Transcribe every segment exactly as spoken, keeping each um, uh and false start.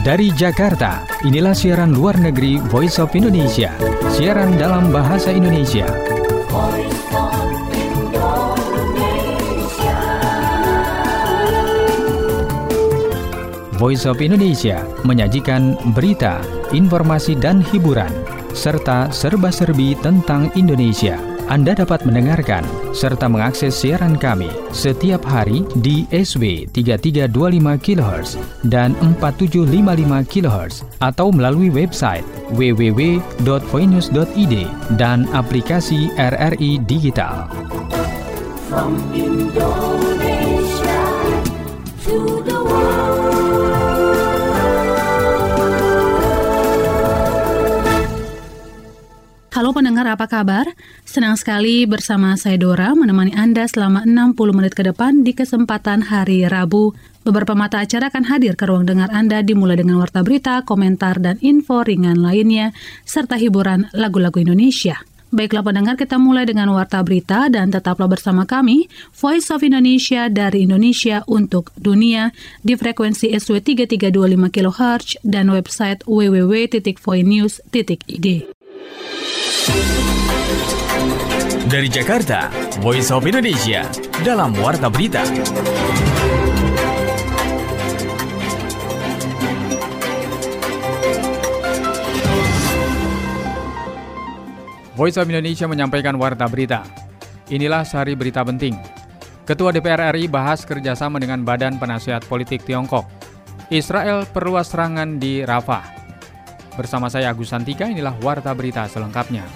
Dari Jakarta, inilah siaran luar negeri Voice of Indonesia. Siaran dalam bahasa Indonesia. Voice of Indonesia. Voice of Indonesia menyajikan berita, informasi dan hiburan, serta serba-serbi tentang Indonesia. Anda dapat mendengarkan serta mengakses siaran kami setiap hari di S W tiga tiga dua lima kilohertz dan empat tujuh lima lima kilohertz atau melalui website w w w dot voinews dot i d dan aplikasi R R I Digital. From Indonesia to the world. Halo pendengar, apa kabar? Senang sekali bersama saya Dora menemani Anda selama enam puluh menit ke depan di kesempatan hari Rabu. Beberapa mata acara akan hadir ke ruang dengar Anda dimulai dengan warta berita, komentar, dan info ringan lainnya, serta hiburan lagu-lagu Indonesia. Baiklah pendengar, kita mulai dengan warta berita dan tetaplah bersama kami, Voice of Indonesia dari Indonesia untuk dunia di frekuensi S W tiga tiga dua lima kilohertz dan website w w w titik voinews titik i d. Dari Jakarta, Voice of Indonesia dalam warta berita. Voice of Indonesia menyampaikan warta berita. Inilah sehari berita penting. Ketua D P R R I bahas kerjasama dengan Badan Penasihat Politik Tiongkok. Israel perluas serangan di Rafah. Bersama saya Agus Santika, inilah warta berita selengkapnya.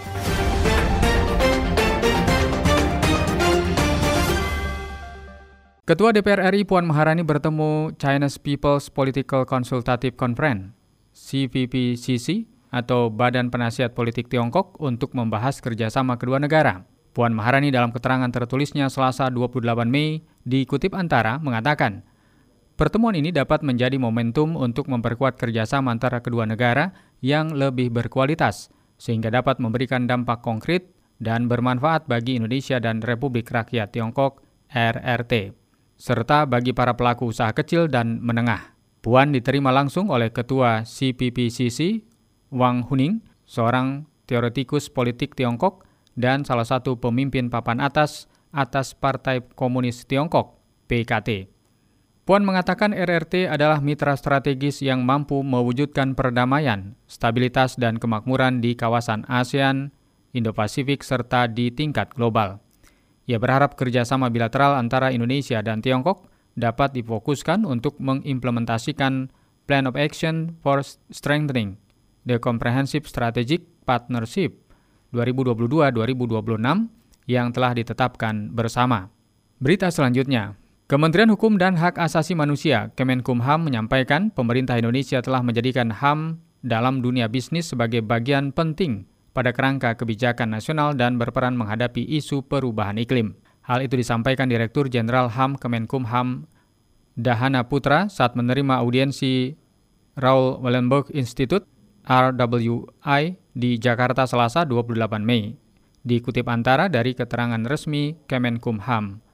Ketua D P R R I Puan Maharani bertemu Chinese People's Political Consultative Conference, C P P C C, atau Badan Penasihat Politik Tiongkok untuk membahas kerjasama kedua negara. Puan Maharani dalam keterangan tertulisnya Selasa dua puluh delapan Mei dikutip Antara mengatakan, pertemuan ini dapat menjadi momentum untuk memperkuat kerjasama antara kedua negara yang lebih berkualitas, sehingga dapat memberikan dampak konkret dan bermanfaat bagi Indonesia dan Republik Rakyat Tiongkok R R T, serta bagi para pelaku usaha kecil dan menengah. Puan diterima langsung oleh Ketua C P P C C, Wang Huning, seorang teoretikus politik Tiongkok dan salah satu pemimpin papan atas atas Partai Komunis Tiongkok, P K T. Puan mengatakan R R T adalah mitra strategis yang mampu mewujudkan perdamaian, stabilitas dan kemakmuran di kawasan ASEAN, Indo-Pasifik serta di tingkat global. Ia berharap kerjasama bilateral antara Indonesia dan Tiongkok dapat difokuskan untuk mengimplementasikan Plan of Action for Strengthening the Comprehensive Strategic Partnership dua ribu dua puluh dua sampai dua ribu dua puluh enam yang telah ditetapkan bersama. Berita selanjutnya. Kementerian Hukum dan Hak Asasi Manusia, Kemenkumham, menyampaikan pemerintah Indonesia telah menjadikan H A M dalam dunia bisnis sebagai bagian penting pada kerangka kebijakan nasional dan berperan menghadapi isu perubahan iklim. Hal itu disampaikan Direktur Jenderal H A M Kemenkumham Dahana Putra saat menerima audiensi Raoul Wallenberg Institute R W I di Jakarta Selasa dua puluh delapan Mei. Dikutip Antara dari keterangan resmi Kemenkumham.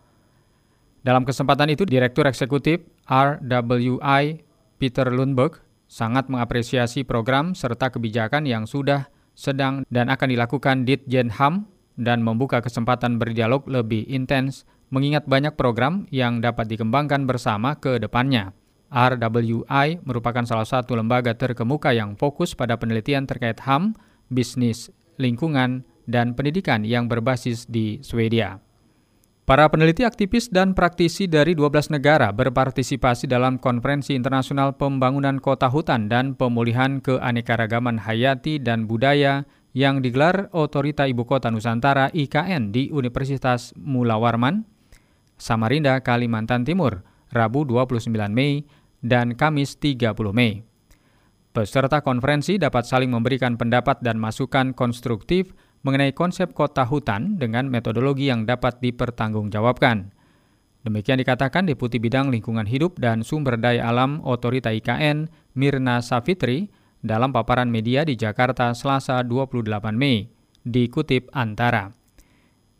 Dalam kesempatan itu, Direktur Eksekutif R W I Peter Lundberg sangat mengapresiasi program serta kebijakan yang sudah, sedang, dan akan dilakukan Ditjen H A M dan membuka kesempatan berdialog lebih intens mengingat banyak program yang dapat dikembangkan bersama ke depannya. R W I merupakan salah satu lembaga terkemuka yang fokus pada penelitian terkait H A M, bisnis, lingkungan, dan pendidikan yang berbasis di Swedia. Para peneliti, aktivis, dan praktisi dari dua belas negara berpartisipasi dalam Konferensi Internasional Pembangunan Kota Hutan dan Pemulihan Keanekaragaman Hayati dan Budaya yang digelar Otorita Ibu Kota Nusantara I K N di Universitas Mula Warman, Samarinda, Kalimantan Timur, Rabu dua puluh sembilan Mei dan Kamis tiga puluh Mei. Peserta konferensi dapat saling memberikan pendapat dan masukan konstruktif mengenai konsep kota hutan dengan metodologi yang dapat dipertanggungjawabkan. Demikian dikatakan Deputi Bidang Lingkungan Hidup dan Sumber Daya Alam Otorita I K N, Mirna Safitri, dalam paparan media di Jakarta Selasa dua puluh delapan Mei, dikutip Antara.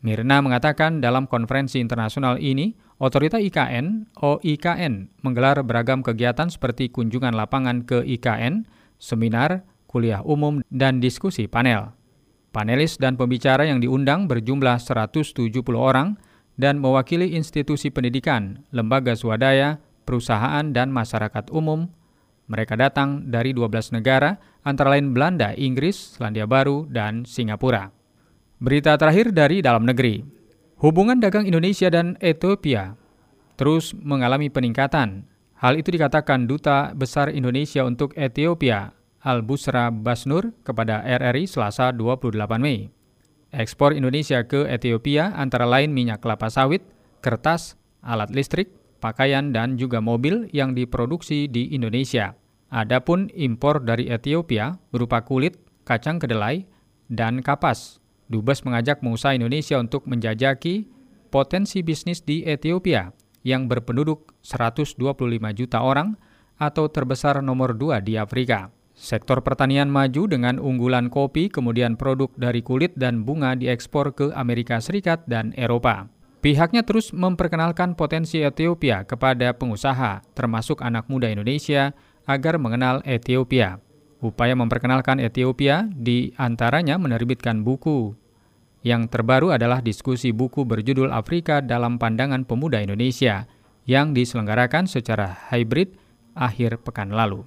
Mirna mengatakan dalam konferensi internasional ini, Otorita I K N, O I K N, menggelar beragam kegiatan seperti kunjungan lapangan ke I K N, seminar, kuliah umum, dan diskusi panel. Panelis dan pembicara yang diundang berjumlah seratus tujuh puluh orang dan mewakili institusi pendidikan, lembaga swadaya, perusahaan, dan masyarakat umum. Mereka datang dari dua belas negara, antara lain Belanda, Inggris, Selandia Baru, dan Singapura. Berita terakhir dari dalam negeri. Hubungan dagang Indonesia dan Ethiopia terus mengalami peningkatan. Hal itu dikatakan Duta Besar Indonesia untuk Ethiopia, Al-Busra Basnur, kepada R R I Selasa dua puluh delapan Mei. Ekspor Indonesia ke Ethiopia antara lain minyak kelapa sawit, kertas, alat listrik, pakaian, dan juga mobil yang diproduksi di Indonesia. Adapun impor dari Ethiopia berupa kulit, kacang kedelai, dan kapas. Dubes mengajak pengusaha Indonesia untuk menjajaki potensi bisnis di Ethiopia yang berpenduduk seratus dua puluh lima juta orang atau terbesar nomor dua di Afrika. Sektor pertanian maju dengan unggulan kopi, kemudian produk dari kulit dan bunga diekspor ke Amerika Serikat dan Eropa. Pihaknya terus memperkenalkan potensi Ethiopia kepada pengusaha, termasuk anak muda Indonesia, agar mengenal Ethiopia. Upaya memperkenalkan Ethiopia di antaranya menerbitkan buku. Yang terbaru adalah diskusi buku berjudul Afrika dalam Pandangan Pemuda Indonesia yang diselenggarakan secara hybrid akhir pekan lalu.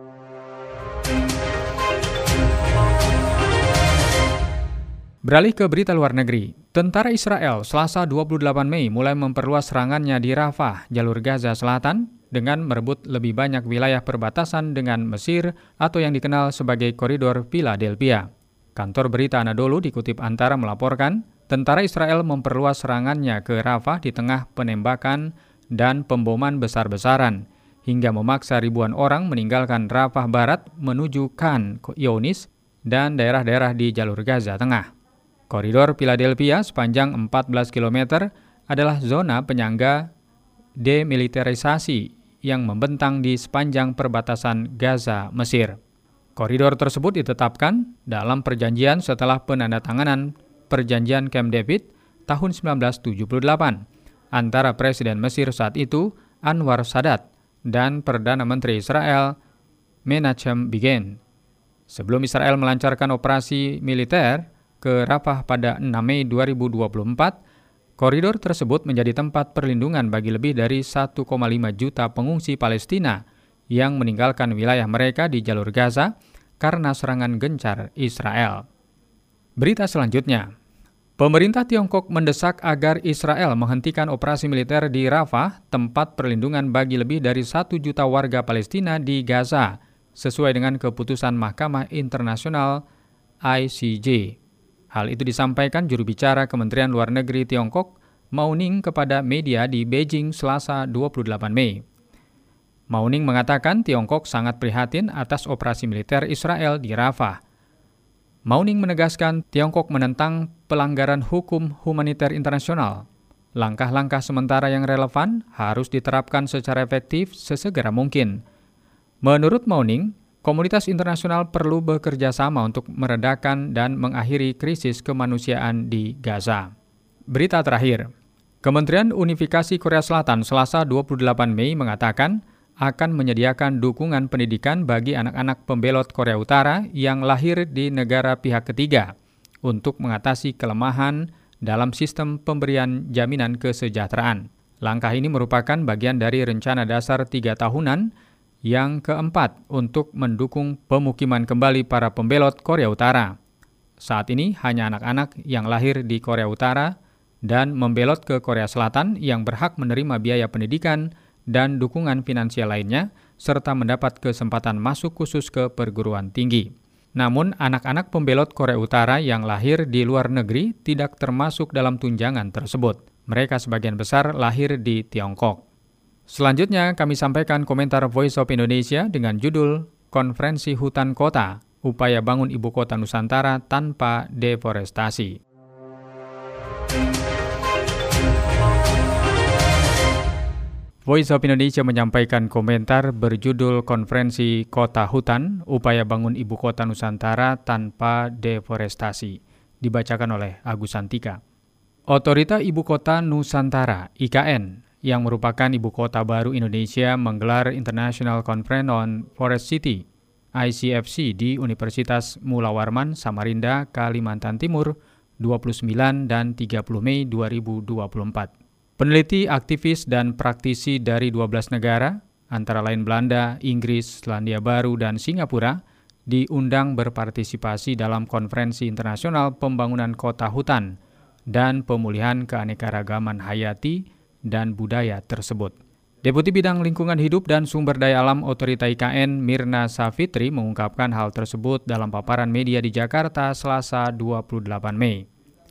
Beralih ke berita luar negeri. Tentara Israel Selasa dua puluh delapan Mei mulai memperluas serangannya di Rafah, jalur Gaza Selatan, dengan merebut lebih banyak wilayah perbatasan dengan Mesir atau yang dikenal sebagai Koridor Philadelphia. Kantor berita Anadolu dikutip Antara melaporkan, tentara Israel memperluas serangannya ke Rafah di tengah penembakan dan pemboman besar-besaran, hingga memaksa ribuan orang meninggalkan Rafah Barat menuju Khan Younis dan daerah-daerah di jalur Gaza Tengah. Koridor Philadelphia sepanjang empat belas kilometer adalah zona penyangga demilitarisasi yang membentang di sepanjang perbatasan Gaza, Mesir. Koridor tersebut ditetapkan dalam perjanjian setelah penandatanganan Perjanjian Camp David tahun sembilan belas tujuh puluh delapan antara Presiden Mesir saat itu Anwar Sadat dan Perdana Menteri Israel Menachem Begin. Sebelum Israel melancarkan operasi militer ke Rafah pada enam Mei dua ribu dua puluh empat, koridor tersebut menjadi tempat perlindungan bagi lebih dari satu koma lima juta pengungsi Palestina yang meninggalkan wilayah mereka di jalur Gaza karena serangan gencar Israel. Berita selanjutnya. Pemerintah Tiongkok mendesak agar Israel menghentikan operasi militer di Rafah, tempat perlindungan bagi lebih dari satu juta warga Palestina di Gaza, sesuai dengan keputusan Mahkamah Internasional I C J. Hal itu disampaikan juru bicara Kementerian Luar Negeri Tiongkok, Mao Ning, kepada media di Beijing Selasa dua puluh delapan Mei. Mao Ning mengatakan Tiongkok sangat prihatin atas operasi militer Israel di Rafah. Mao Ning menegaskan Tiongkok menentang pelanggaran hukum humaniter internasional. Langkah-langkah sementara yang relevan harus diterapkan secara efektif sesegera mungkin. Menurut Mao Ning, komunitas internasional perlu bekerja sama untuk meredakan dan mengakhiri krisis kemanusiaan di Gaza. Berita terakhir. Kementerian Unifikasi Korea Selatan Selasa dua puluh delapan Mei mengatakan akan menyediakan dukungan pendidikan bagi anak-anak pembelot Korea Utara yang lahir di negara pihak ketiga untuk mengatasi kelemahan dalam sistem pemberian jaminan kesejahteraan. Langkah ini merupakan bagian dari rencana dasar tiga tahunan yang keempat untuk mendukung pemukiman kembali para pembelot Korea Utara. Saat ini hanya anak-anak yang lahir di Korea Utara dan membelot ke Korea Selatan yang berhak menerima biaya pendidikan dan dukungan finansial lainnya, serta mendapat kesempatan masuk khusus ke perguruan tinggi. Namun, anak-anak pembelot Korea Utara yang lahir di luar negeri tidak termasuk dalam tunjangan tersebut. Mereka sebagian besar lahir di Tiongkok. Selanjutnya, kami sampaikan komentar Voice of Indonesia dengan judul Konferensi Hutan Kota, Upaya Bangun Ibu Kota Nusantara Tanpa Deforestasi. Voice of Indonesia menyampaikan komentar berjudul Konferensi Kota Hutan, Upaya Bangun Ibu Kota Nusantara Tanpa Deforestasi, dibacakan oleh Agus Santika. Otorita Ibu Kota Nusantara I K N yang merupakan ibu kota baru Indonesia menggelar International Conference on Forest City I C F C di Universitas Mula Warman, Samarinda, Kalimantan Timur dua puluh sembilan dan tiga puluh Mei dua ribu dua puluh empat. Peneliti, aktivis, dan praktisi dari dua belas negara, antara lain Belanda, Inggris, Selandia Baru, dan Singapura, diundang berpartisipasi dalam Konferensi Internasional Pembangunan Kota Hutan dan Pemulihan Keanekaragaman Hayati dan Budaya tersebut. Deputi Bidang Lingkungan Hidup dan Sumber Daya Alam Otorita I K N Mirna Safitri mengungkapkan hal tersebut dalam paparan media di Jakarta Selasa dua puluh delapan Mei.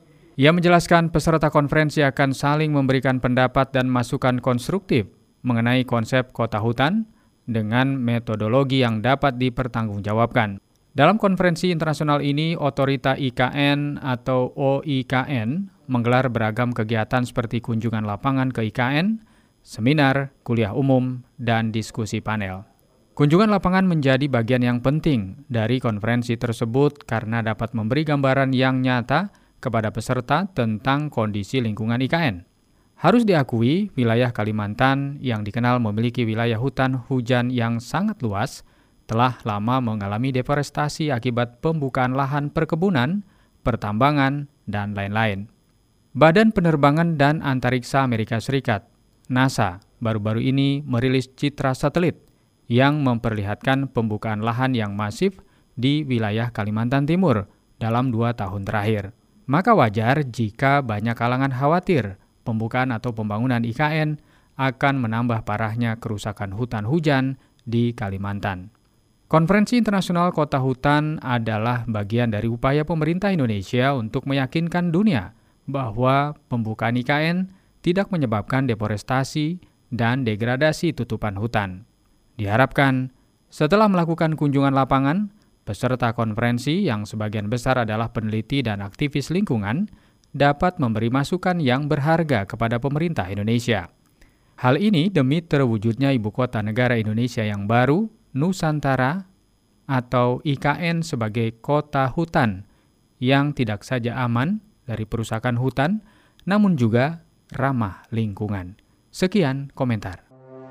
Ia menjelaskan peserta konferensi akan saling memberikan pendapat dan masukan konstruktif mengenai konsep kota hutan dengan metodologi yang dapat dipertanggungjawabkan. Dalam konferensi internasional ini, Otorita I K N atau O I K N menggelar beragam kegiatan seperti kunjungan lapangan ke I K N, seminar, kuliah umum, dan diskusi panel. Kunjungan lapangan menjadi bagian yang penting dari konferensi tersebut karena dapat memberi gambaran yang nyata kepada peserta tentang kondisi lingkungan I K N. Harus diakui, wilayah Kalimantan yang dikenal memiliki wilayah hutan hujan yang sangat luas telah lama mengalami deforestasi akibat pembukaan lahan perkebunan, pertambangan, dan lain-lain. Badan Penerbangan dan Antariksa Amerika Serikat, NASA, baru-baru ini merilis citra satelit yang memperlihatkan pembukaan lahan yang masif di wilayah Kalimantan Timur dalam dua tahun terakhir. Maka wajar jika banyak kalangan khawatir pembukaan atau pembangunan I K N akan menambah parahnya kerusakan hutan hujan di Kalimantan. Konferensi Internasional Kota Hutan adalah bagian dari upaya pemerintah Indonesia untuk meyakinkan dunia bahwa pembukaan I K N tidak menyebabkan deforestasi dan degradasi tutupan hutan. Diharapkan, setelah melakukan kunjungan lapangan, peserta konferensi yang sebagian besar adalah peneliti dan aktivis lingkungan dapat memberi masukan yang berharga kepada pemerintah Indonesia. Hal ini demi terwujudnya Ibu Kota Negara Indonesia yang baru, Nusantara, atau I K N sebagai kota hutan yang tidak saja aman dari perusakan hutan, namun juga ramah lingkungan. Sekian komentar.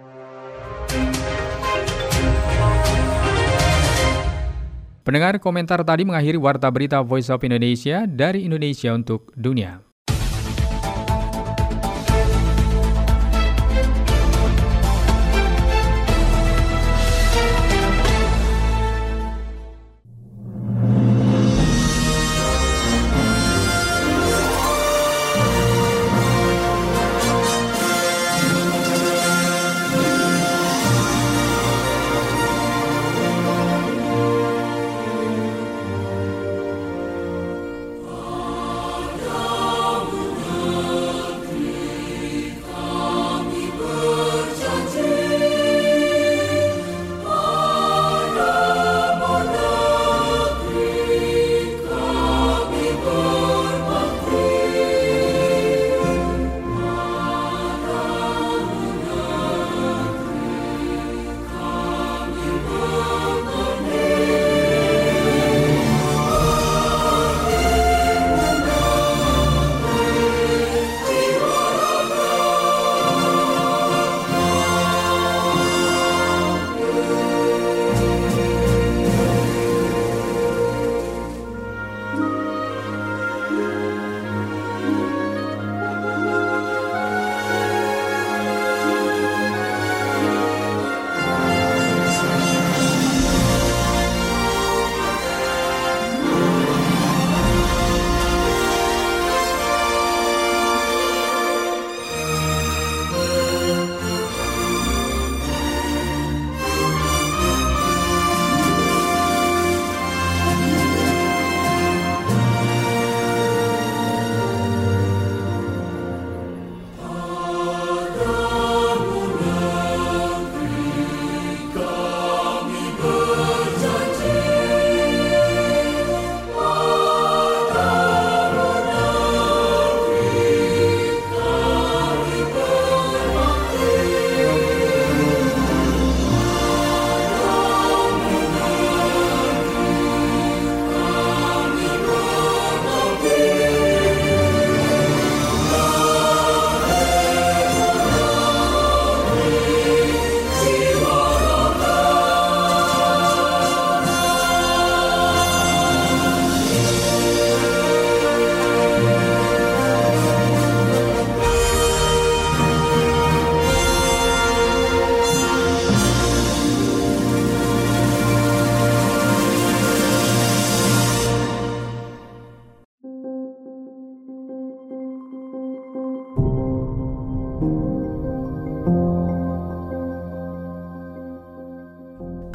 Pendengar, komentar tadi mengakhiri Warta Berita Voice of Indonesia dari Indonesia untuk dunia.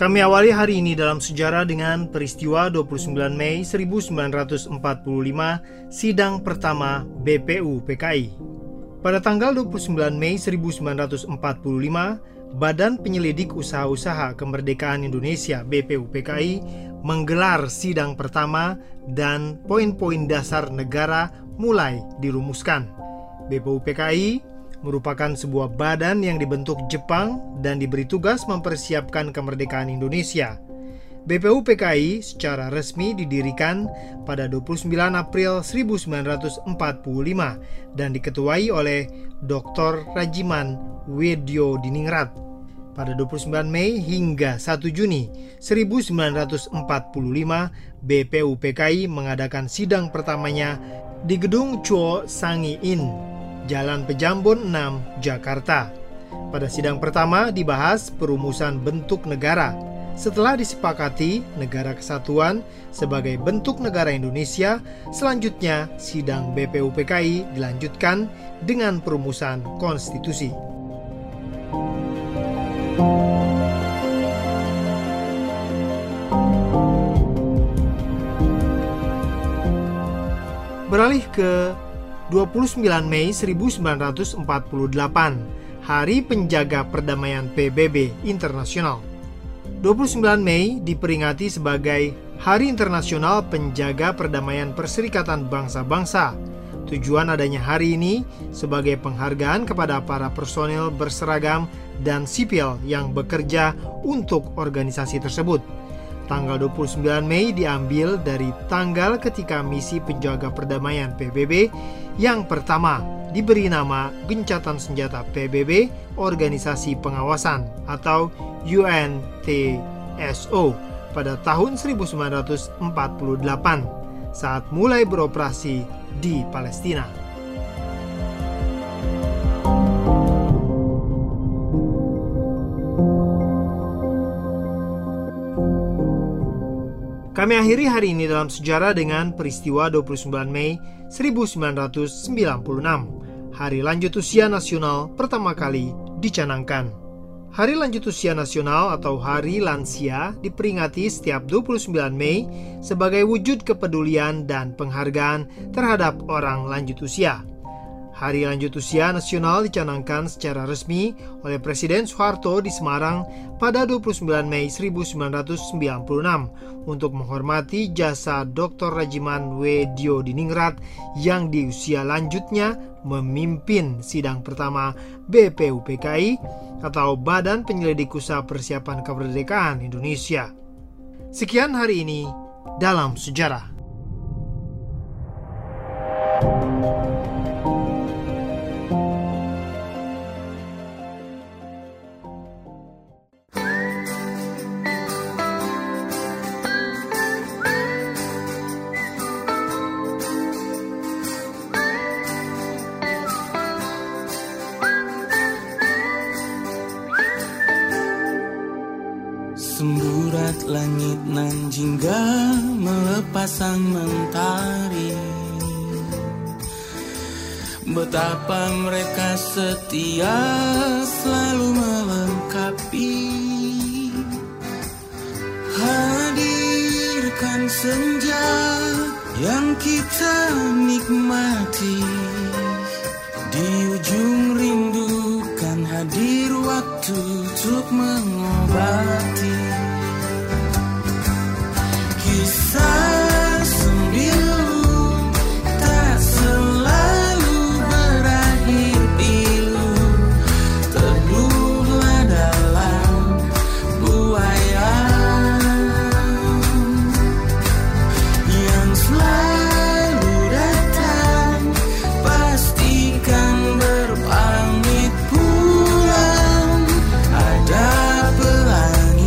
Kami awali hari ini dalam sejarah dengan peristiwa dua puluh sembilan Mei seribu sembilan ratus empat puluh lima, sidang pertama B P U P K I. Pada tanggal dua puluh sembilan Mei seribu sembilan ratus empat puluh lima, Badan Penyelidik Usaha-Usaha Kemerdekaan Indonesia B P U P K I menggelar sidang pertama dan poin-poin dasar negara mulai dirumuskan. B P U P K I merupakan sebuah badan yang dibentuk Jepang dan diberi tugas mempersiapkan kemerdekaan Indonesia. B P U P K I secara resmi didirikan pada dua puluh sembilan April seribu sembilan ratus empat puluh lima dan diketuai oleh Doktor Rajiman Weddiodiningrat. Pada dua puluh sembilan Mei hingga satu Juni seribu sembilan ratus empat puluh lima, B P U P K I mengadakan sidang pertamanya di Gedung Chuo Sangi Inn, Jalan Pejambon enam, Jakarta. Pada sidang pertama dibahas perumusan bentuk negara. Setelah disepakati negara kesatuan sebagai bentuk negara Indonesia, selanjutnya sidang B P U P K I dilanjutkan dengan perumusan konstitusi. Beralih ke dua puluh sembilan Mei seribu sembilan ratus empat puluh delapan, Hari Penjaga Perdamaian P B B Internasional. dua puluh sembilan Mei diperingati sebagai Hari Internasional Penjaga Perdamaian Perserikatan Bangsa-Bangsa. Tujuan adanya hari ini sebagai penghargaan kepada para personil berseragam dan sipil yang bekerja untuk organisasi tersebut. Tanggal dua puluh sembilan Mei diambil dari tanggal ketika misi penjaga perdamaian P B B yang pertama diberi nama Gencatan Senjata P B B Organisasi Pengawasan atau U N T S O pada tahun seribu sembilan ratus empat puluh delapan saat mulai beroperasi di Palestina. Kami akhiri hari ini dalam sejarah dengan peristiwa dua puluh sembilan Mei seribu sembilan ratus sembilan puluh enam, Hari Lanjut Usia Nasional pertama kali dicanangkan. Hari Lanjut Usia Nasional atau Hari Lansia diperingati setiap dua puluh sembilan Mei sebagai wujud kepedulian dan penghargaan terhadap orang lanjut usia. Hari Lanjut Usia Nasional dicanangkan secara resmi oleh Presiden Soeharto di Semarang pada dua puluh sembilan Mei seribu sembilan ratus sembilan puluh enam untuk menghormati jasa Doktor Rajiman Weddiodiningrat yang di usia lanjutnya memimpin sidang pertama B P U P K I atau Badan Penyelidik Usaha Persiapan Kemerdekaan Indonesia. Sekian hari ini dalam sejarah. Semburat langit nan jingga melepas sang mentari. Betapa mereka setia selalu melengkapi. Hadirkan senja yang kita nikmati. Di ujung rindu kan hadir waktu untuk mengobati. Kisah sembilu tak selalu berakhir pilu. Teduhlah dalam buaya yang selalu datang. Pastikan berpamit pulang. Ada pelangi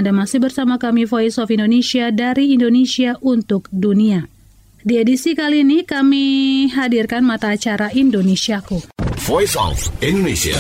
Anda masih bersama kami Voice of Indonesia dari Indonesia untuk Dunia. Di edisi kali ini kami hadirkan mata acara Indonesiaku. Voice of Indonesia.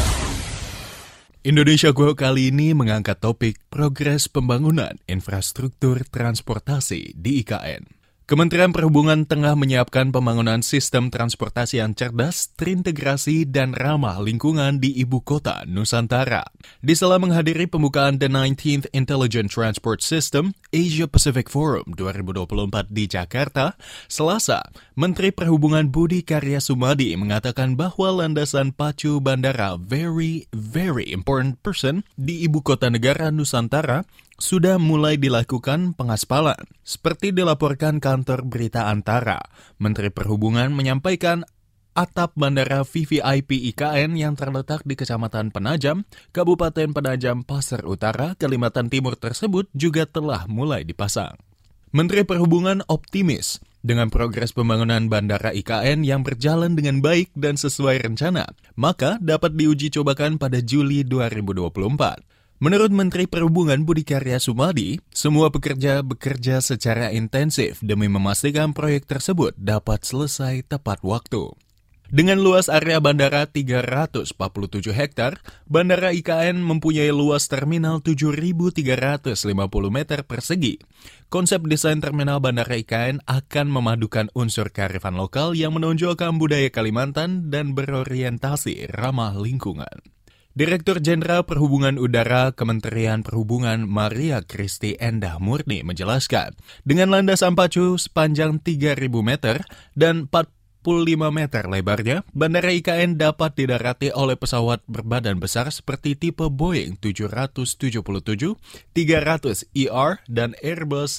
Indonesiaku kali ini mengangkat topik progres pembangunan infrastruktur transportasi di I K N. Kementerian Perhubungan tengah menyiapkan pembangunan sistem transportasi yang cerdas, terintegrasi, dan ramah lingkungan di Ibu Kota Nusantara. Di sela menghadiri pembukaan The nineteenth Intelligent Transport System Asia Pacific Forum dua ribu dua puluh empat di Jakarta, Selasa, Menteri Perhubungan Budi Karya Sumadi mengatakan bahwa landasan pacu bandara very, very important person di Ibu Kota Negara Nusantara sudah mulai dilakukan pengaspalan. Seperti dilaporkan kantor berita Antara, Menteri Perhubungan menyampaikan atap bandara V V I P I K N yang terletak di Kecamatan Penajam, Kabupaten Penajam, Pasir Utara, Kalimantan Timur tersebut juga telah mulai dipasang. Menteri Perhubungan optimis dengan progres pembangunan bandara I K N yang berjalan dengan baik dan sesuai rencana, maka dapat diuji cobakan pada Juli dua ribu dua puluh empat. Menurut Menteri Perhubungan Budi Karya Sumadi, semua pekerja bekerja secara intensif demi memastikan proyek tersebut dapat selesai tepat waktu. Dengan luas area bandara tiga ratus empat puluh tujuh hektar, Bandara I K N mempunyai luas terminal tujuh ribu tiga ratus lima puluh meter persegi. Konsep desain terminal Bandara I K N akan memadukan unsur kearifan lokal yang menonjolkan budaya Kalimantan dan berorientasi ramah lingkungan. Direktur Jenderal Perhubungan Udara Kementerian Perhubungan Maria Kristi Endah Murni menjelaskan, dengan landasan pacu sepanjang tiga ribu meter dan empat puluh lima meter lebarnya, Bandara I K N dapat didarati oleh pesawat berbadan besar seperti tipe Boeing tujuh tujuh tujuh, tiga ratus E R, dan Airbus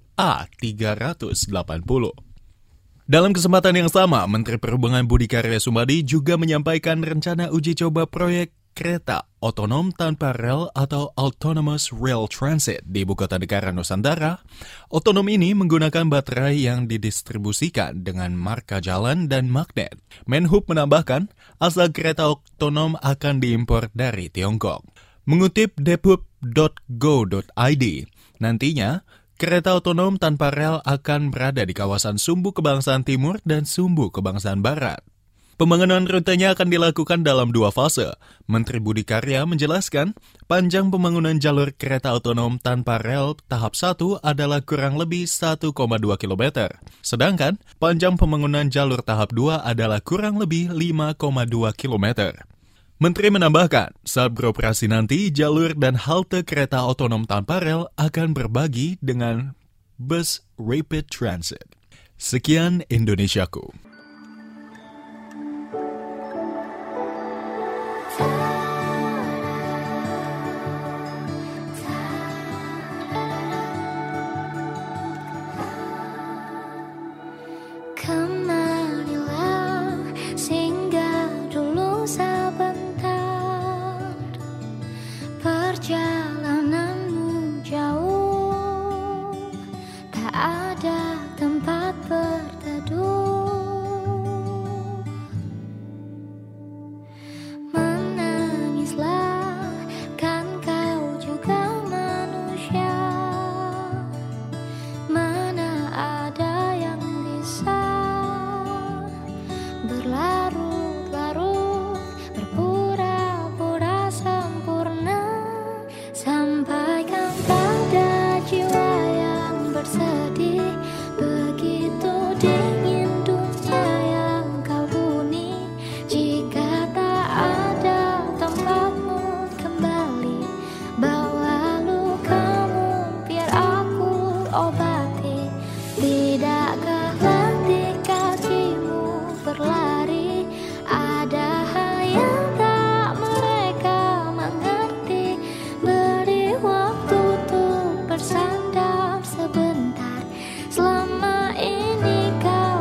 A tiga delapan puluh. Dalam kesempatan yang sama, Menteri Perhubungan Budi Karya Sumadi juga menyampaikan rencana uji coba proyek kereta otonom tanpa rel atau Autonomous Rail Transit di Ibu Kota Negara Nusantara. Otonom ini menggunakan baterai yang didistribusikan dengan marka jalan dan magnet. Menhub menambahkan, asal kereta otonom akan diimpor dari Tiongkok. Mengutip depub dot go dot i d, nantinya kereta otonom tanpa rel akan berada di kawasan Sumbu Kebangsaan Timur dan Sumbu Kebangsaan Barat. Pembangunan rutenya akan dilakukan dalam dua fase. Menteri Budi Karya menjelaskan, panjang pembangunan jalur kereta otonom tanpa rel tahap satu adalah kurang lebih satu koma dua kilometer. Sedangkan, panjang pembangunan jalur tahap dua adalah kurang lebih lima koma dua kilometer. Menteri menambahkan, saat beroperasi nanti, jalur dan halte kereta otonom tanpa rel akan berbagi dengan bus rapid transit. Sekian Indonesiaku. Kemarilah singgah dulu sebentar, perjalananmu jauh, tak ada tempat berteduh. Menangislah, kan kau juga manusia, mana ada yang bisa berlarut-larut, berpura-pura sempurna. Sampaikan pada jiwa yang bersedih, begitu dingin dunia yang kau huni. Jika tak ada tempatmu kembali, bawa lukamu biar aku obati. Tidakkah letih kakimu berlari, ada hal yang tak mereka mengerti. Beri waktu untuk bersandar sebentar, selama ini kau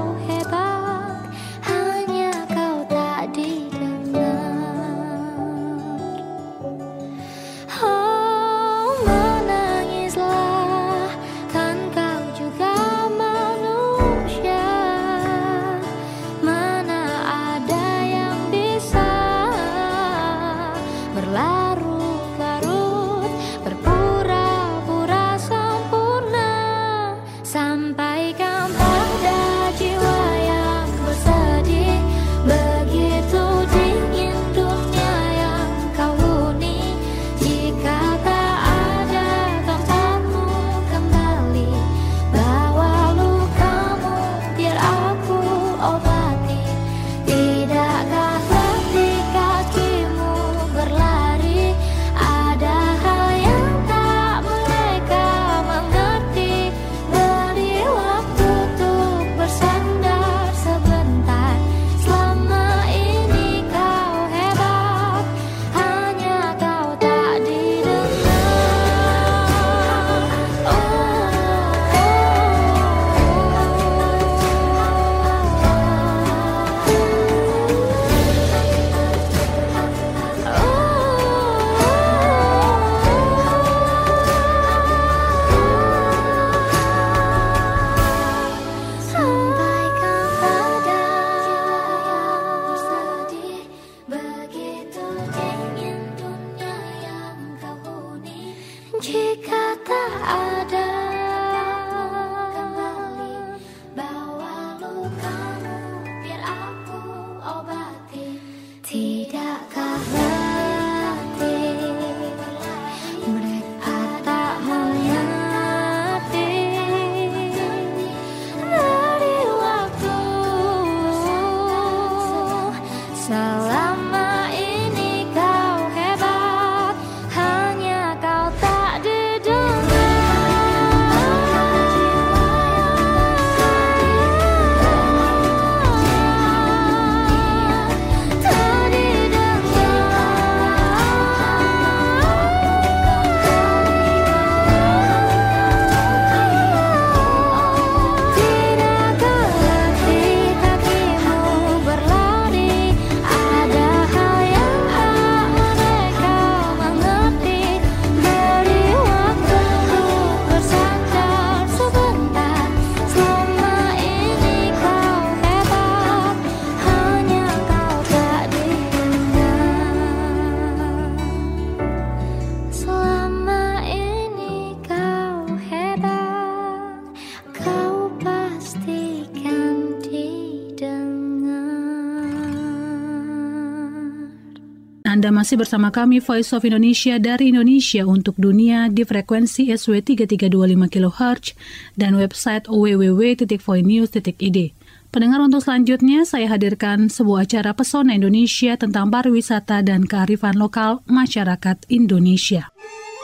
obati. Tidakkah letih kakimu berlari, ada hal yang tak mereka mengerti. Beri waktu untuk bersandar sebentar. Selama ini kau hebat, hanya kau tak didengar. Sampaikan pada jiwa yang bersedih, begitu ingin dunia yang kau huni. Jika tak ada, kembali bawa lukamu, biar aku obati. Tidakkah letih mereka tak mengerti. Beri waktu, selama ini kau hebat, hanya kau tak didengar. Tak didengar. Tidakkah letih kakimu berlari, ada hal yang tak mereka mengerti. Beri waktu untuk bersandar sebentar. Selama ini kau hebat, hanya kau tak didengar. Selama ini kau hebat, kau pastikan didengar. Anda masih bersama kami Voice of Indonesia dari Indonesia untuk dunia di frekuensi S W tiga tiga dua lima kilohertz dan website w w w titik voinews titik i d. Pendengar, untuk selanjutnya saya hadirkan sebuah acara Pesona Indonesia tentang pariwisata dan kearifan lokal masyarakat Indonesia.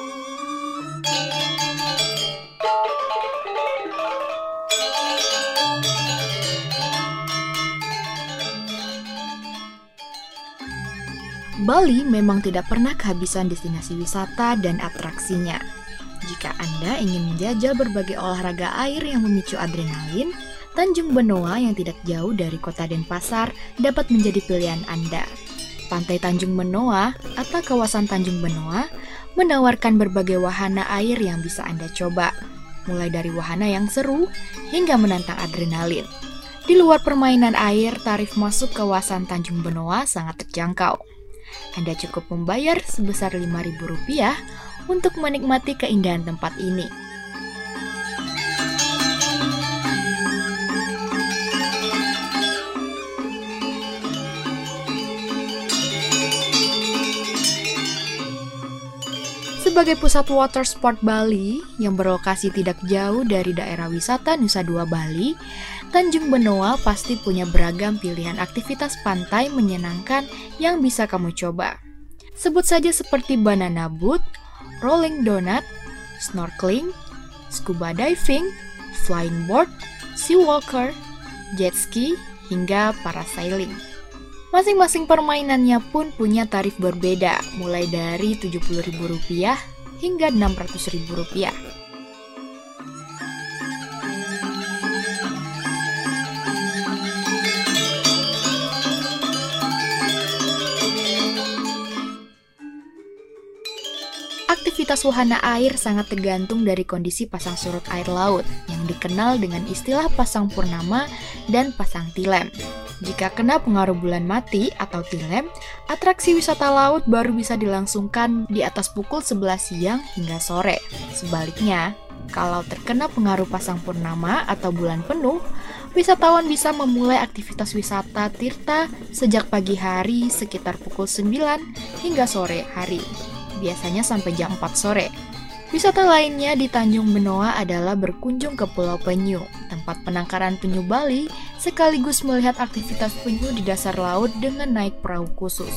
Bali memang tidak pernah kehabisan destinasi wisata dan atraksinya. Jika Anda ingin menjajal berbagai olahraga air yang memicu adrenalin, Tanjung Benoa yang tidak jauh dari kota Denpasar dapat menjadi pilihan Anda. Pantai Tanjung Benoa atau kawasan Tanjung Benoa menawarkan berbagai wahana air yang bisa Anda coba, mulai dari wahana yang seru hingga menantang adrenalin. Di luar permainan air, tarif masuk kawasan Tanjung Benoa sangat terjangkau. Anda cukup membayar sebesar lima ribu rupiah untuk menikmati keindahan tempat ini. Sebagai pusat water sport Bali yang berlokasi tidak jauh dari daerah wisata Nusa Dua Bali, Tanjung Benoa pasti punya beragam pilihan aktivitas pantai menyenangkan yang bisa kamu coba. Sebut saja seperti banana boat, rolling donut, snorkeling, scuba diving, flying board, sea walker, jet ski, hingga parasailing. Masing-masing permainannya pun punya tarif berbeda, mulai dari tujuh puluh ribu rupiah hingga enam ratus ribu rupiah. Aktivitas wahana air sangat tergantung dari kondisi pasang surut air laut yang dikenal dengan istilah pasang purnama dan pasang tilem. Jika kena pengaruh bulan mati atau tilem, atraksi wisata laut baru bisa dilangsungkan di atas pukul sebelas siang hingga sore. Sebaliknya, kalau terkena pengaruh pasang purnama atau bulan penuh, wisatawan bisa memulai aktivitas wisata tirta sejak pagi hari sekitar pukul sembilan hingga sore hari, biasanya sampai jam empat sore. Wisata lainnya di Tanjung Benoa adalah berkunjung ke Pulau Penyu. tempat penangkaran penyu Bali, sekaligus melihat aktivitas penyu di dasar laut dengan naik perahu khusus.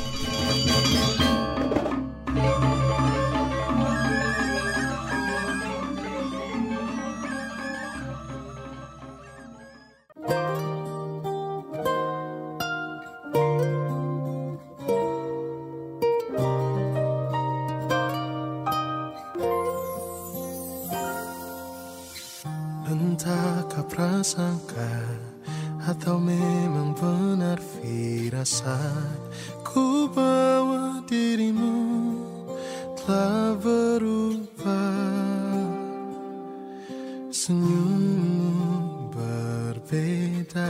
Entahkah prasangka atau memang benar firasat, ku bawa dirimu telah berubah. Senyummu berbeda,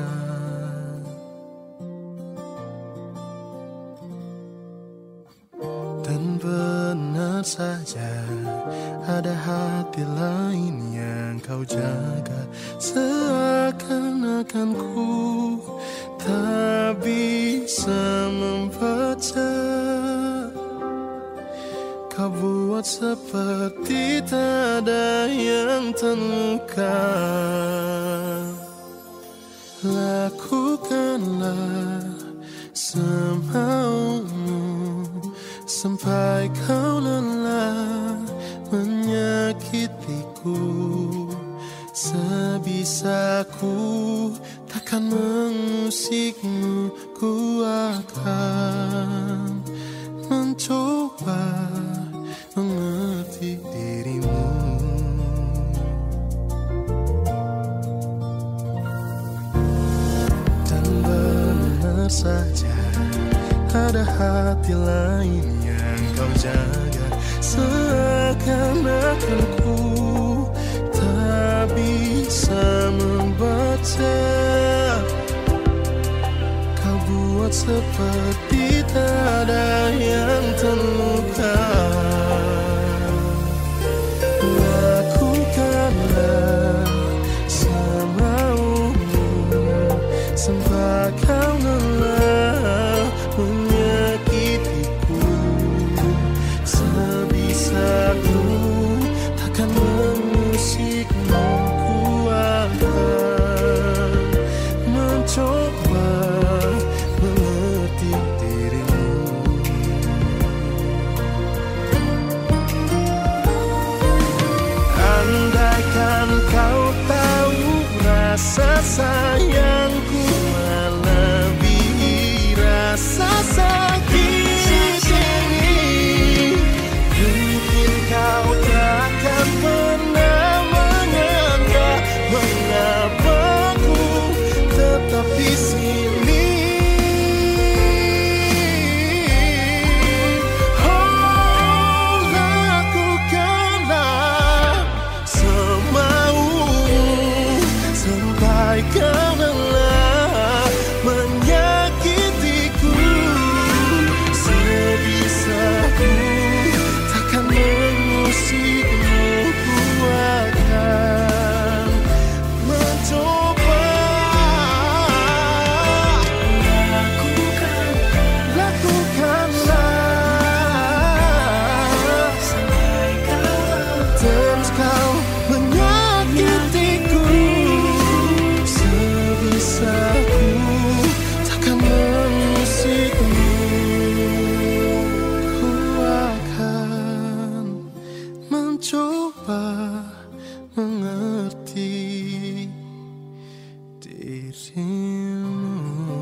dan benar saja ada hati lain yang kau jaga. Seakan-akan ku tak bisa membaca, kau buat seperti tak ada yang terluka. Lakukanlah semaumu sampai kau lelah menyakitiku. Sebisaku takkan mengusikmu, ku akan mencoba mengerti dirimu. Dan benar saja ada hati lain yang kau jaga. Seakan-akan ku tak bisa membaca, kau buat seperti tak ada yang terluka. Lakukanlah semaumu sampai kau lelah menyakitiku. Sebisaku takkan mengusikmu, ku akan mencoba mengerti dirimu. Andaikan kau tahu rasa sayangku melebihi rasa sakit ini, mungkin kau takkan pernah menyangka mengapa ku tetap di sini. Oh, lakukanlah semaumu sampai kau lelah menyakitiku. Sebisaku takkan mengusikmu, ku akan mencoba. Lakukan, lakukanlah sampai kau terus kau menyakitiku. Sebisaku takkan mengusikmu, ku akan mencoba mengerti dirimu.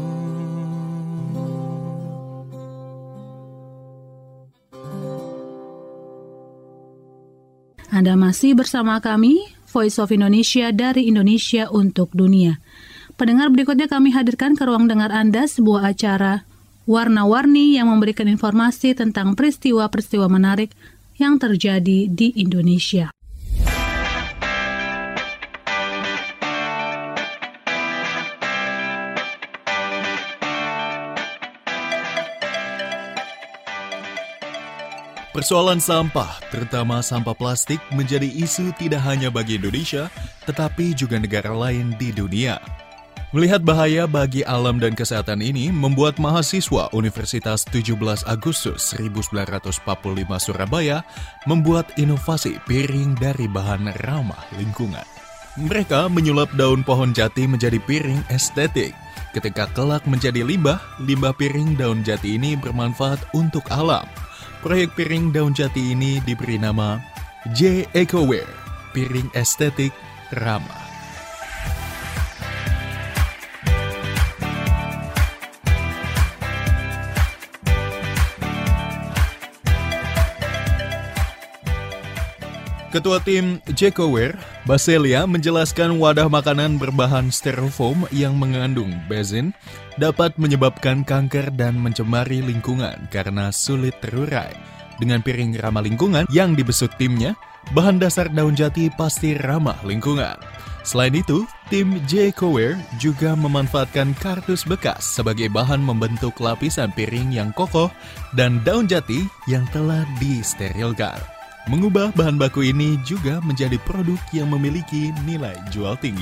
Anda masih bersama kami, Voice of Indonesia dari Indonesia untuk Dunia. Pendengar, berikutnya kami hadirkan ke ruang dengar Anda sebuah acara warna-warni yang memberikan informasi tentang peristiwa-peristiwa menarik yang terjadi di Indonesia. Persoalan sampah, terutama sampah plastik, menjadi isu tidak hanya bagi Indonesia, tetapi juga negara lain di dunia. Melihat bahaya bagi alam dan kesehatan ini, membuat mahasiswa Universitas tujuh belas Agustus seribu sembilan ratus empat puluh lima Surabaya membuat inovasi piring dari bahan ramah lingkungan. Mereka menyulap daun pohon jati menjadi piring estetik. Ketika kelak menjadi limbah, limbah piring daun jati ini bermanfaat untuk alam. Proyek piring daun jati ini diberi nama J Ecoware, piring estetik ramah. Ketua tim J-Ecoware, Baselia, menjelaskan wadah makanan berbahan styrofoam yang mengandung bezin dapat menyebabkan kanker dan mencemari lingkungan karena sulit terurai. Dengan piring ramah lingkungan yang dibesut timnya, bahan dasar daun jati pasti ramah lingkungan. Selain itu, tim J-Ecoware juga memanfaatkan kardus bekas sebagai bahan membentuk lapisan piring yang kokoh dan daun jati yang telah disterilkan. Mengubah bahan baku ini juga menjadi produk yang memiliki nilai jual tinggi.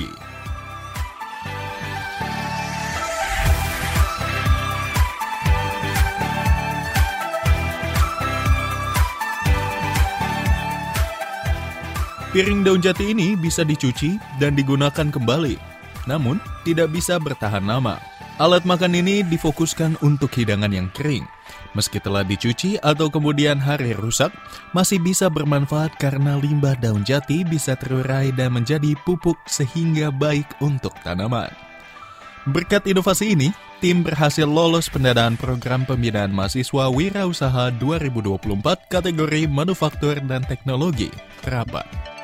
Piring daun jati ini bisa dicuci dan digunakan kembali, namun tidak bisa bertahan lama. Alat makan ini difokuskan untuk hidangan yang kering. Meski telah dicuci atau kemudian hari rusak, masih bisa bermanfaat karena limbah daun jati bisa terurai dan menjadi pupuk sehingga baik untuk tanaman. Berkat inovasi ini, tim berhasil lolos pendanaan program pembinaan mahasiswa wirausaha dua ribu dua puluh empat kategori manufaktur dan teknologi rapat.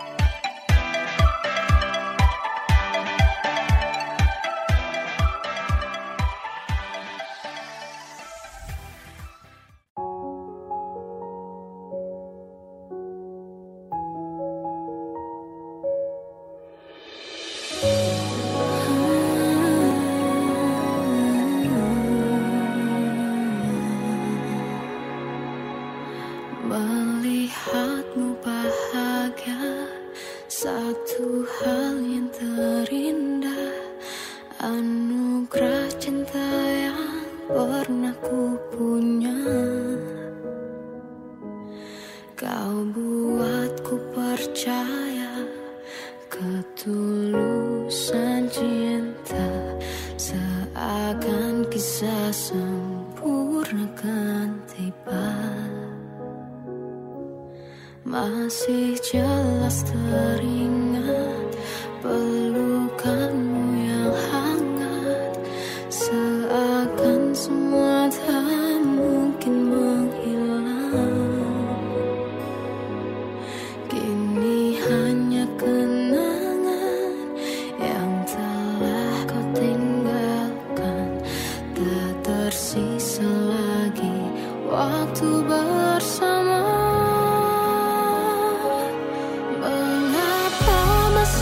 Melihatmu bahagia, satu hal yang terindah, anugerah cinta yang pernah ku punya. Kau buatku percaya ketulusan cinta, seakan kisah sempurna kan tiba. Masih jelas teringat pelukanmu yang hangat, seakan semua tak mungkin menghilang. Kini hanya kenangan yang telah kau tinggalkan, tak tersisa lagi waktu bersama.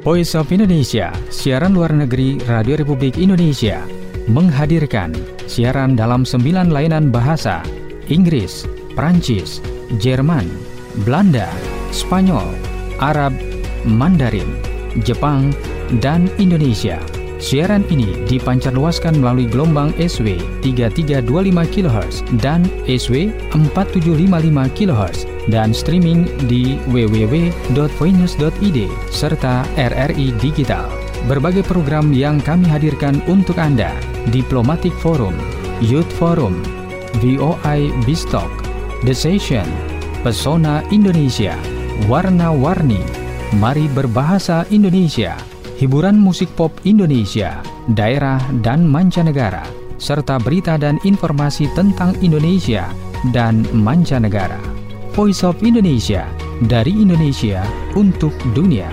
Voice of Indonesia, siaran luar negeri Radio Republik Indonesia, menghadirkan siaran dalam sembilan lainan bahasa: Inggris, Prancis, Jerman, Belanda, Spanyol, Arab, Mandarin, Jepang, dan Indonesia. Siaran ini dipancarluaskan melalui gelombang S W tiga tiga dua lima kilohertz dan S W empat tujuh lima lima kilohertz dan streaming di w w w dot voinews dot i d serta R R I Digital. Berbagai program yang kami hadirkan untuk Anda: Diplomatic Forum, Youth Forum, V O I Bistalk, The Session, Pesona Indonesia, Warna-Warni, Mari Berbahasa Indonesia, hiburan musik pop Indonesia, daerah dan mancanegara, serta berita dan informasi tentang Indonesia dan mancanegara. Voice of Indonesia, dari Indonesia untuk dunia.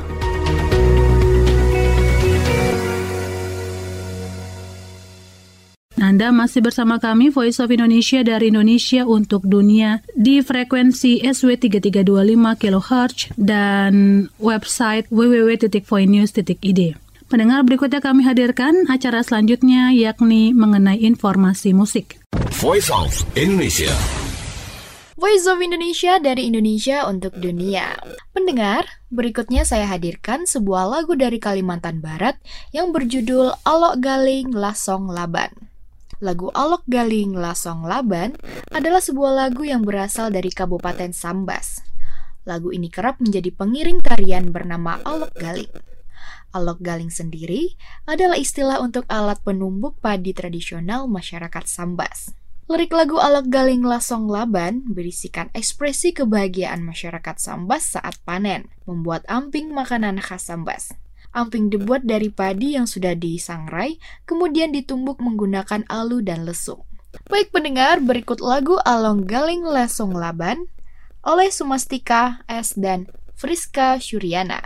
Anda masih bersama kami, Voice of Indonesia dari Indonesia untuk dunia, di frekuensi S W tiga tiga dua lima kilohertz dan website w w w titik voinews titik i d. Pendengar, berikutnya kami hadirkan acara selanjutnya, yakni mengenai informasi musik. Voice of Indonesia. Voice of Indonesia dari Indonesia untuk dunia. Pendengar, berikutnya saya hadirkan sebuah lagu dari Kalimantan Barat yang berjudul Alok Galing Lasong Laban. Lagu Alok Galing Lasong Laban adalah sebuah lagu yang berasal dari Kabupaten Sambas. Lagu ini kerap menjadi pengiring tarian bernama Alok Galing. Alok Galing sendiri adalah istilah untuk alat penumbuk padi tradisional masyarakat Sambas. Lirik lagu Alok Galing Lasong Laban berisikan ekspresi kebahagiaan masyarakat Sambas saat panen, membuat amping makanan khas Sambas. Amping dibuat dari padi yang sudah disangrai, kemudian ditumbuk menggunakan alu dan lesung. Baik pendengar, berikut lagu Alok Galing Lasong Laban oleh Sumastika S. dan Friska Syuriana.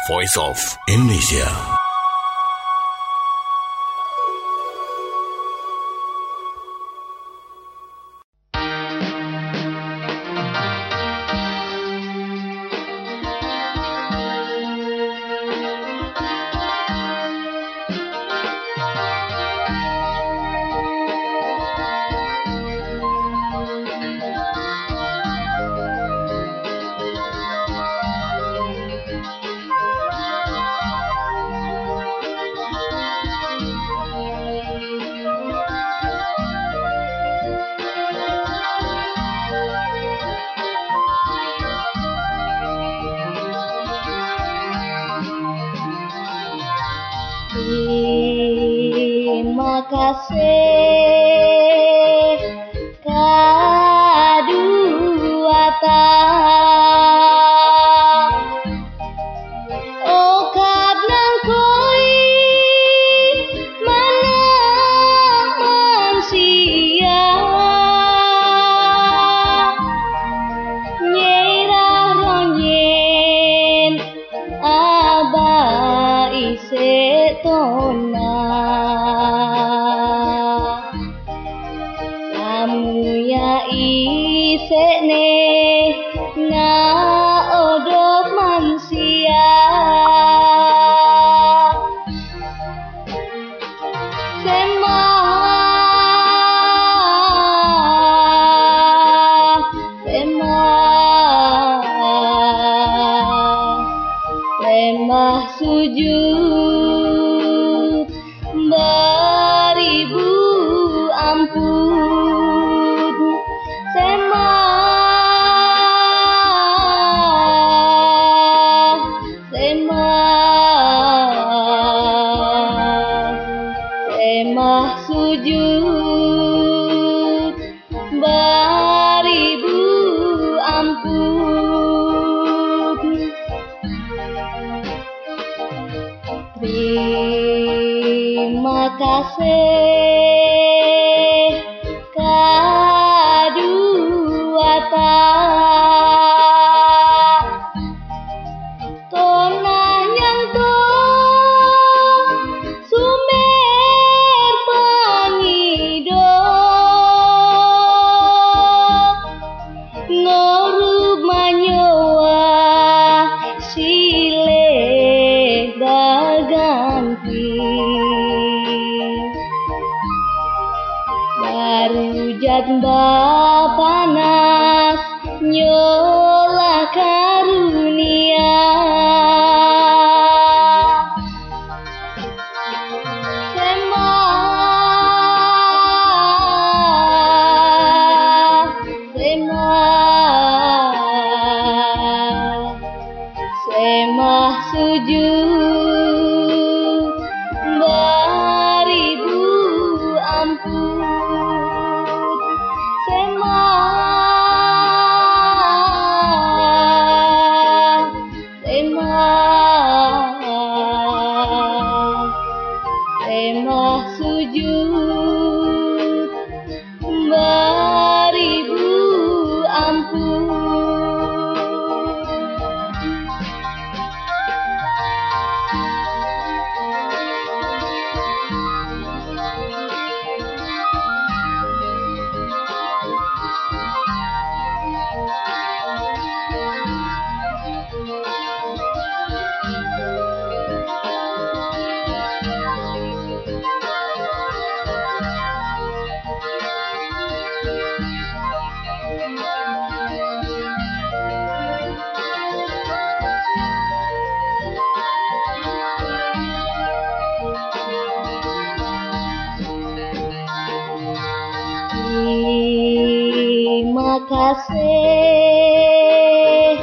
Voice of Indonesia. Terima kasih kaduata oh kadang koi mana manusia nyerah ronyen aba ise tona Amuya isene na odop manusia Semah Semah Semah sujud beribu ampun Semah Semah Semah sujud beribu ampun Terima kasih kaduata Tonah yang to sumer pangido Ngorub manyowa sile baganti Baru jadba panas nyola karunia Semah Semah Semah sujud beribu ampun Semah Semah Semah sujud beribu ampun Terima kasih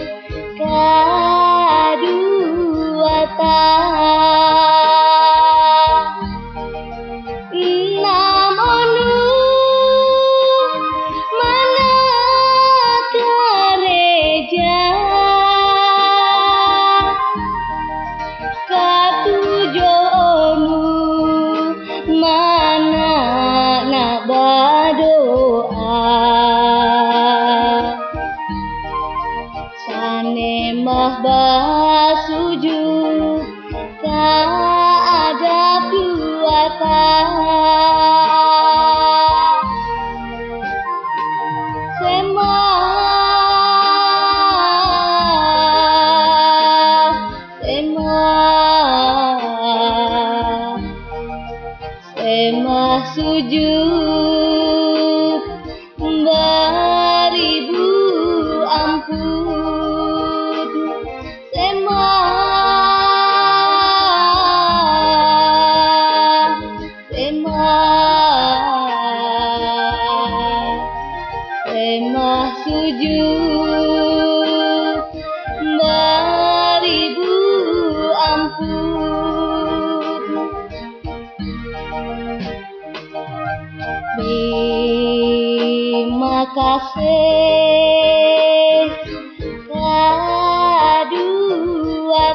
kaduata Nam onu mana gereja Katujo onu mana nak berdoa Sane mah basujud Sujud beribu ampun semah semah semah sujud beribu ampun. Terima kasih kedua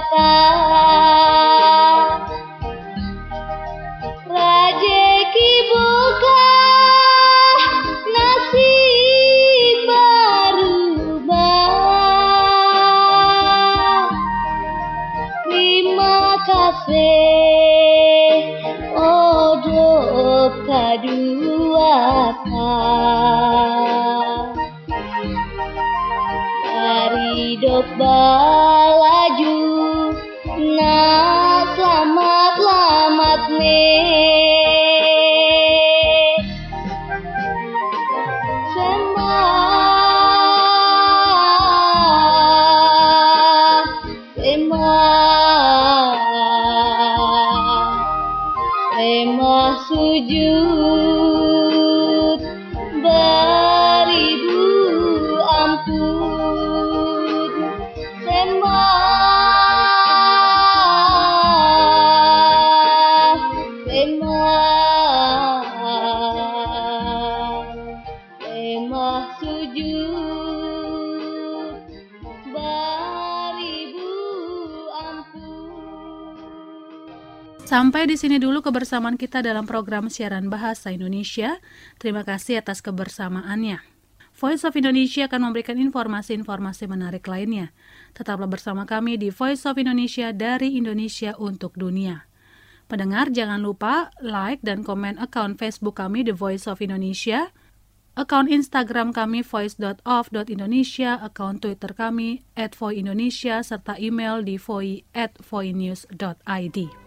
tak rajeki buka nasib berubah. Terima kasih odop kedua dari dok balaju nak selamat selamat nih semah semah semah sujud beribu ampun semah semah semah sujud beribu ampun. Sampai di sini dulu kebersamaan kita dalam program siaran Bahasa Indonesia. Terima kasih atas kebersamaannya. Voice of Indonesia akan memberikan informasi-informasi menarik lainnya. Tetaplah bersama kami di Voice of Indonesia dari Indonesia untuk dunia. Pendengar, jangan lupa like dan komen akun Facebook kami The Voice of Indonesia, akun Instagram kami voice dot of dot indonesia, akun Twitter kami at voindonesia, serta email di voi at voinews dot id.